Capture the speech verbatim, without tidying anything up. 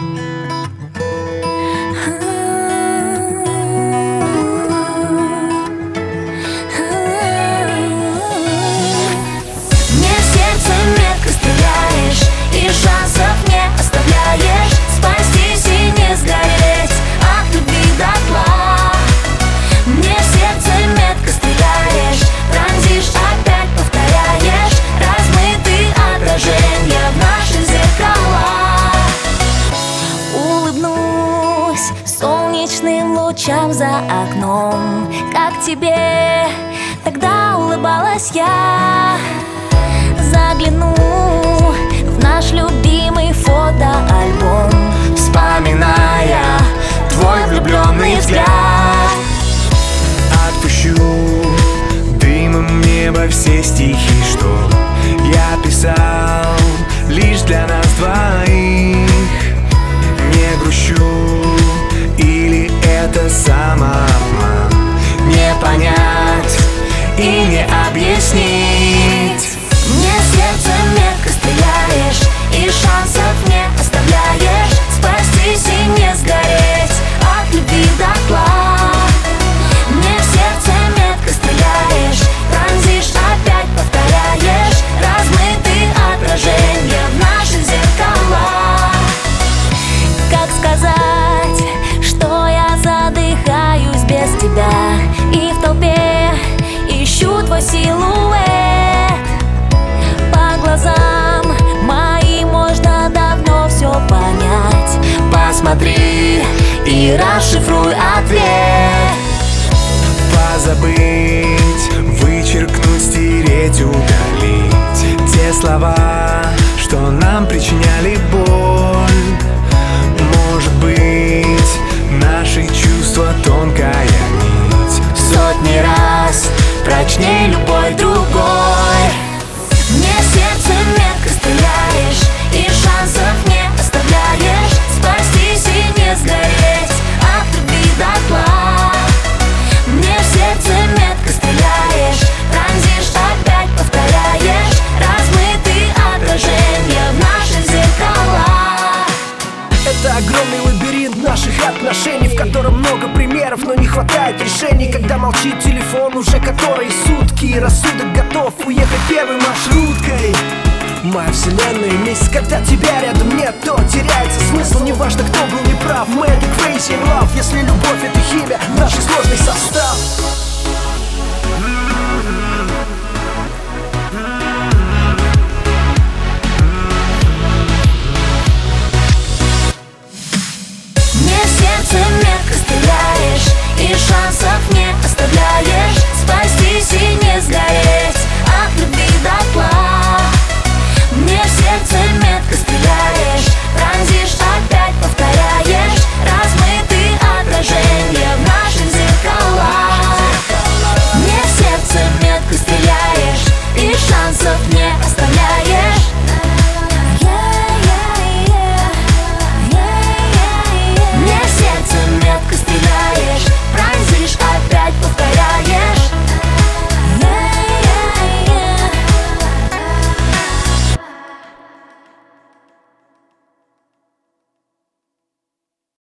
солнечным лучам за окном. Как тебе тогда улыбалась я? Загляну в наш любимый фотоальбом, вспоминая твой влюбленный взгляд. Отпущу дымом небо все стихи, что я писал лишь для нас двоих. Не грущу, или это самообман? Не понять и не объяснить. Мне сердце метко стреляешь и шансов не оставляешь. Спастись и не сгореть от любви дотла. Мне в сердце метко стреляешь, пронзишь, опять повторяешь. Размытые отражения в наших зеркалах. Как сказать, что я задыхаюсь без тебя, и в толпе ищу твой силуэт. По глазам моим можно давно все понять. Посмотри и расшифруй ответ. Позабыть, вычеркнуть, стереть, удалить те слова, что нам причиняли боль. Может быть, наши чувства тонкая нить, сотни раз прочней любой другой. Мне сердце метко стреляешь и шансов не оставляешь. Спастись и не сгореть от любви дотла. Мне в сердце метко стреляешь, пронзишь, опять повторяешь. Размытые отражения в наших зеркалах. Это огромный лабиринт наших отношений, в котором много примеров, но не хватает решений. Когда молчит телефон уже которые сутки, и рассудок готов уехать первой маршруткой. Моя вселенная месяц, когда тебя рядом нет, то теряется смысл. Неважно, кто был неправ, мы это crazy in love. Если любовь — это химия, наш сложный состав.